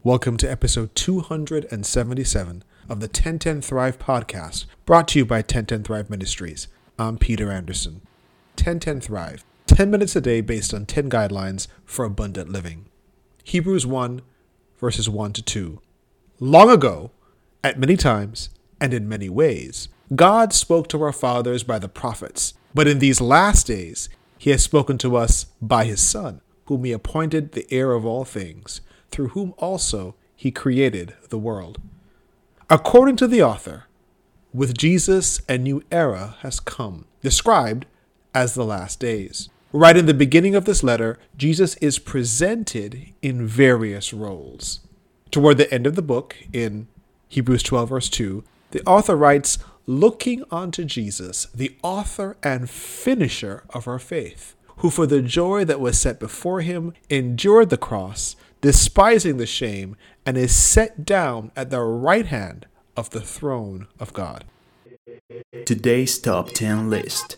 Welcome to episode 277 of the 1010 Thrive podcast, brought to you by 1010 Thrive Ministries. I'm Peter Anderson. 1010 Thrive, 10 minutes a day based on 10 guidelines for abundant living. Hebrews 1, verses 1 to 2. Long ago, at many times and in many ways, God spoke to our fathers by the prophets, but in these last days, he has spoken to us by his Son, whom he appointed the heir of all things, through whom also he created the world. According to the author, with Jesus a new era has come, described as the last days. Right in the beginning of this letter, Jesus is presented in various roles. Toward the end of the book, in Hebrews 12, verse 2, the author writes, "Looking unto Jesus, the author and finisher of our faith, who for the joy that was set before him endured the cross, despising the shame, and is set down at the right hand of the throne of God." Today's Top 10 list.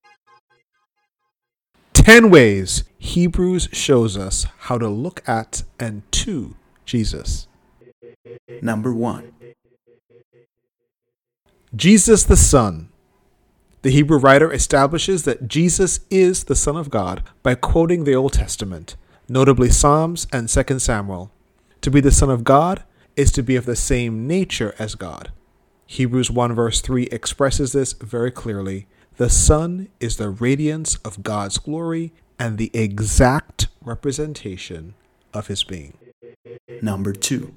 10 ways Hebrews shows us how to look at and to Jesus. Number 1. Jesus the Son. The Hebrew writer establishes that Jesus is the Son of God by quoting the Old Testament, notably Psalms and 2 Samuel. To be the Son of God is to be of the same nature as God. Hebrews 1 verse 3 expresses this very clearly. The Son is the radiance of God's glory and the exact representation of his being. Number 2.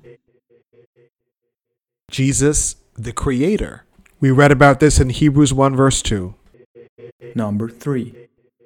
Jesus the Creator. We read about this in Hebrews 1 verse 2. Number 3.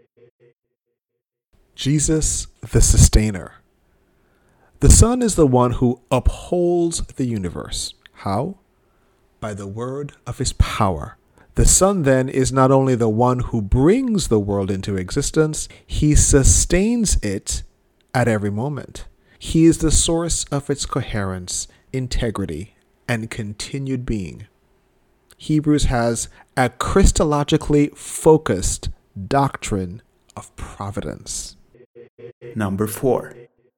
Jesus the Sustainer. The Son is the one who upholds the universe. How? By the word of his power. The Son then is not only the one who brings the world into existence, he sustains it at every moment. He is the source of its coherence, integrity, and continued being. Hebrews has a Christologically focused doctrine of providence. Number 4.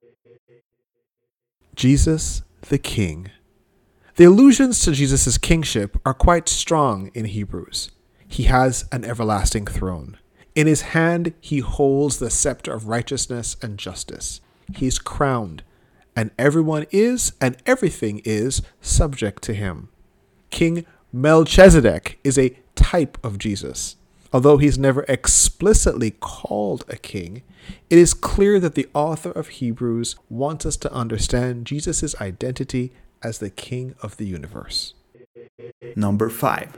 Jesus the King. The allusions to Jesus' kingship are quite strong in Hebrews. He has an everlasting throne. In his hand, he holds the scepter of righteousness and justice. He's crowned, and everyone is and everything is subject to him. King Melchizedek is a type of Jesus. Although he's never explicitly called a king, it is clear that the author of Hebrews wants us to understand Jesus' identity as the King of the universe. Number 5.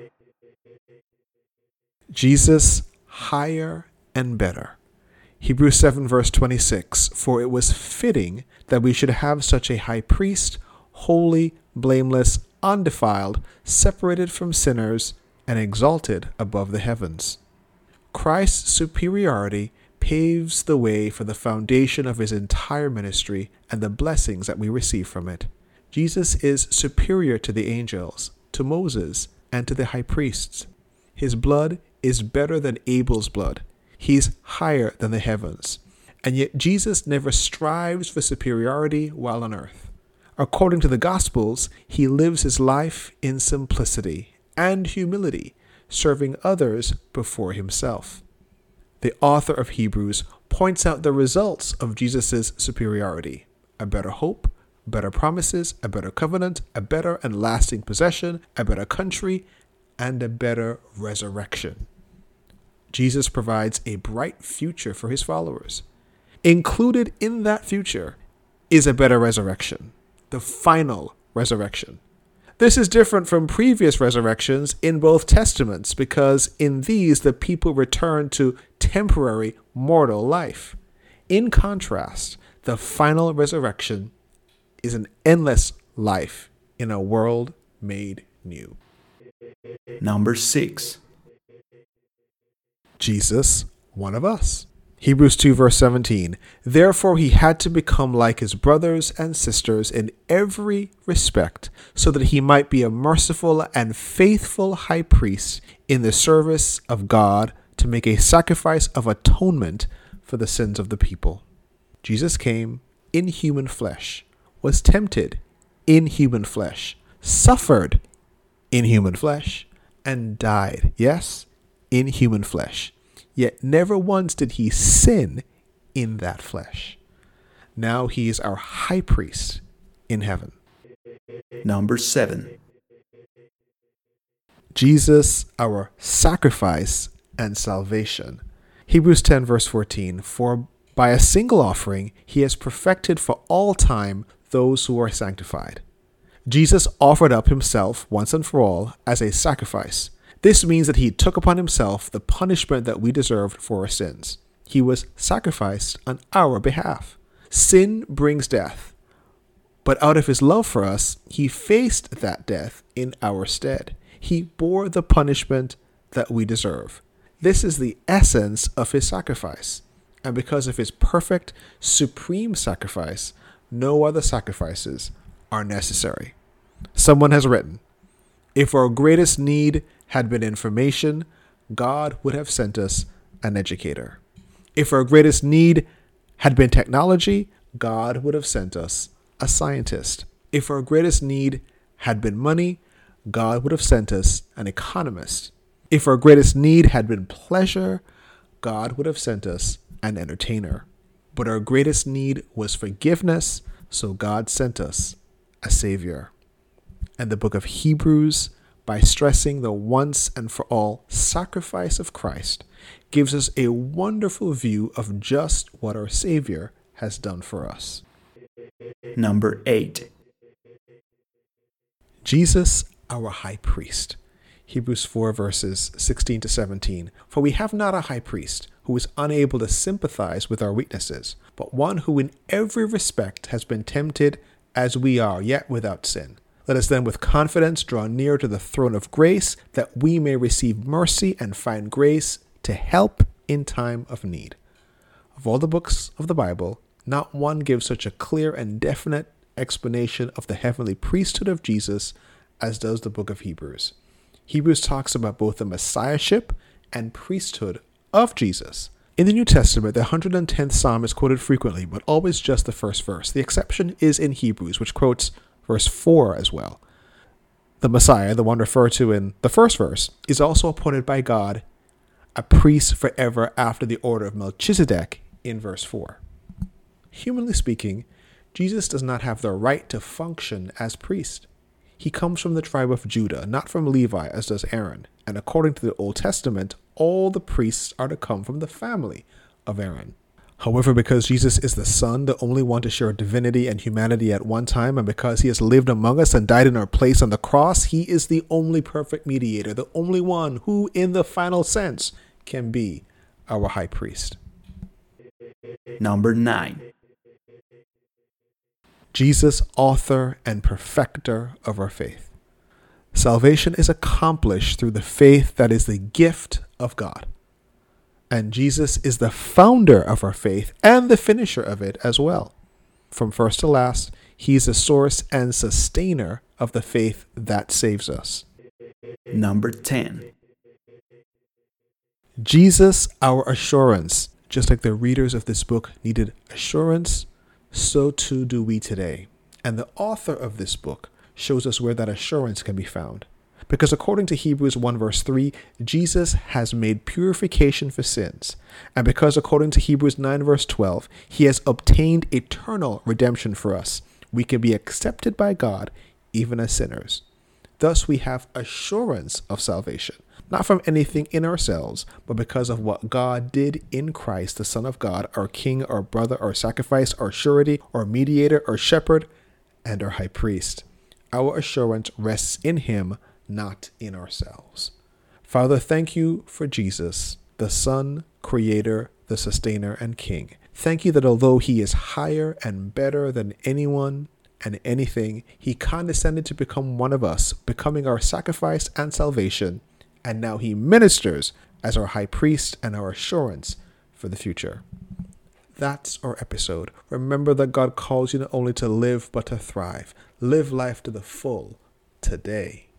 Jesus higher and better. Hebrews 7 verse 26, "For it was fitting that we should have such a high priest, holy, blameless, undefiled, separated from sinners, and exalted above the heavens." Christ's superiority paves the way for the foundation of his entire ministry and the blessings that we receive from it. Jesus is superior to the angels, to Moses, and to the high priests. His blood is better than Abel's blood. He's higher than the heavens. And yet Jesus never strives for superiority while on earth. According to the Gospels, he lives his life in simplicity and humility, serving others before himself. The author of Hebrews points out the results of Jesus' superiority: a better hope, better promises, a better covenant, a better and lasting possession, a better country, and a better resurrection. Jesus provides a bright future for his followers. Included in that future is a better resurrection, the final resurrection. This is different from previous resurrections in both testaments because in these the people return to temporary mortal life. In contrast, the final resurrection is an endless life in a world made new. Number 6. Jesus, one of us. Hebrews 2 verse 17, "Therefore he had to become like his brothers and sisters in every respect, so that he might be a merciful and faithful high priest in the service of God to make a sacrifice of atonement for the sins of the people." Jesus came in human flesh, was tempted in human flesh, suffered in human flesh, and died, yes, in human flesh. Yet never once did he sin in that flesh. Now he is our high priest in heaven. Number 7. Jesus, our sacrifice and salvation. Hebrews 10 verse 14, for by a single offering he has perfected for all time those who are sanctified. Jesus offered up himself once and for all as a sacrifice. This means that he took upon himself the punishment that we deserved for our sins. He was sacrificed on our behalf. Sin brings death, but out of his love for us, he faced that death in our stead. He bore the punishment that we deserve. This is the essence of his sacrifice. And because of his perfect, supreme sacrifice, no other sacrifices are necessary. Someone has written, if our greatest need had been information, God would have sent us an educator. If our greatest need had been technology, God would have sent us a scientist. If our greatest need had been money, God would have sent us an economist. If our greatest need had been pleasure, God would have sent us an entertainer. But our greatest need was forgiveness, so God sent us a Savior. And the book of Hebrews, by stressing the once and for all sacrifice of Christ, gives us a wonderful view of just what our Savior has done for us. Number 8. Jesus, our high priest. Hebrews 4 verses 16 to 17. For we have not a high priest who is unable to sympathize with our weaknesses, but one who in every respect has been tempted as we are, yet without sin. Let us then with confidence draw near to the throne of grace, that we may receive mercy and find grace to help in time of need. Of all the books of the Bible, not one gives such a clear and definite explanation of the heavenly priesthood of Jesus as does the book of Hebrews. Hebrews talks about both the messiahship and priesthood of Jesus. In the New Testament, the 110th Psalm is quoted frequently, but always just the first verse. The exception is in Hebrews, which quotes verse 4 as well. The Messiah, the one referred to in the first verse, is also appointed by God a priest forever after the order of Melchizedek in verse 4. Humanly speaking, Jesus does not have the right to function as priest. He comes from the tribe of Judah, not from Levi as does Aaron. And according to the Old Testament, all the priests are to come from the family of Aaron. However, because Jesus is the Son, the only one to share divinity and humanity at one time, and because he has lived among us and died in our place on the cross, he is the only perfect mediator, the only one who, in the final sense, can be our high priest. Number 9. Jesus, author and perfecter of our faith. Salvation is accomplished through the faith that is the gift of God. And Jesus is the founder of our faith and the finisher of it as well. From first to last, he is the source and sustainer of the faith that saves us. Number 10. Jesus, our assurance. Just like the readers of this book needed assurance, so too do we today. And the author of this book shows us where that assurance can be found. Because according to Hebrews 1 verse 3, Jesus has made purification for sins. And because according to Hebrews 9 verse 12, he has obtained eternal redemption for us, we can be accepted by God even as sinners. Thus we have assurance of salvation, not from anything in ourselves, but because of what God did in Christ, the Son of God, our King, our brother, our sacrifice, our surety, our mediator, our shepherd, and our high priest. Our assurance rests in him, not in ourselves. Father, thank you for Jesus, the Son, Creator, the Sustainer, and King. Thank you that although he is higher and better than anyone and anything, he condescended to become one of us, becoming our sacrifice and salvation, and now he ministers as our high priest and our assurance for the future. That's our episode. Remember that God calls you not only to live, but to thrive. Live life to the full today.